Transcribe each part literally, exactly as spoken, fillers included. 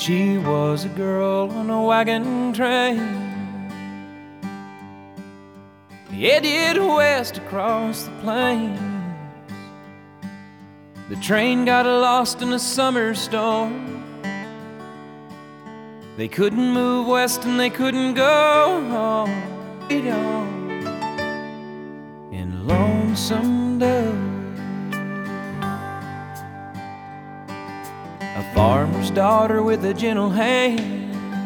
She was a girl on a wagon train, headed west across the plains. The train got lost in a summer storm. They couldn't move west and they couldn't go home. In Lonesome Dove, a farmer's daughter with a gentle hand,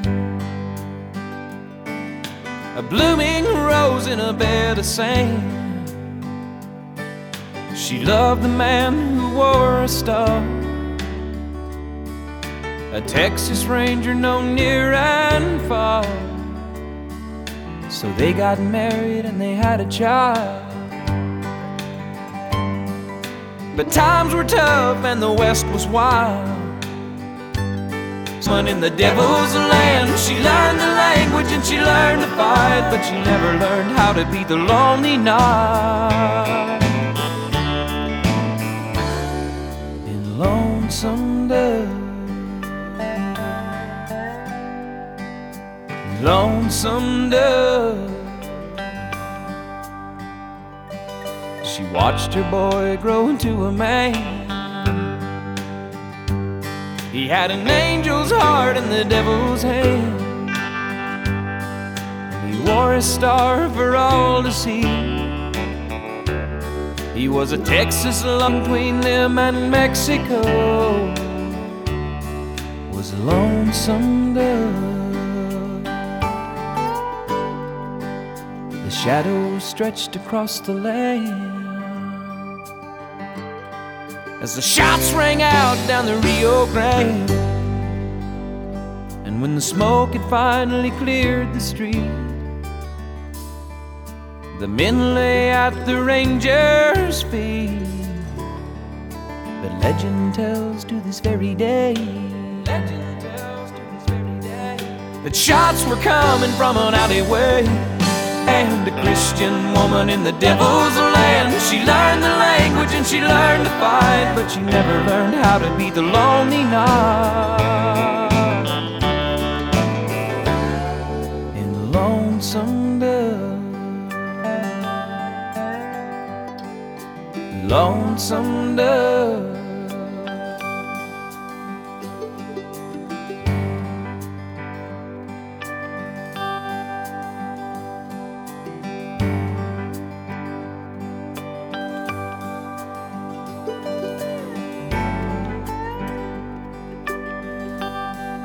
a blooming rose in a bed of sand. She loved the man who wore a star, a Texas Ranger known near and far. So they got married and they had a child. But times were tough and the West was wild. Son in the devil's land, she learned the language and she learned to fight, but she never learned how to beat the lonely night. In Lonesome Dove, Lonesome Dove, she watched her boy grow into a man. He had an angel's heart and the devil's hand, and he wore a star for all to see. He was a Texas love between them and Mexico, was a lonesome dove. The shadows stretched across the land as the shots rang out down the Rio Grande. And when the smoke had finally cleared the street, the men lay at the ranger's feet. But legend tells to this very day, legend tells to this very day, that shots were coming from an alleyway. And a Christian woman in the devil's land, she learned the language and she learned to fight, but she never learned how to beat the lonely night. In Lonesome Dove, Lonesome Dove.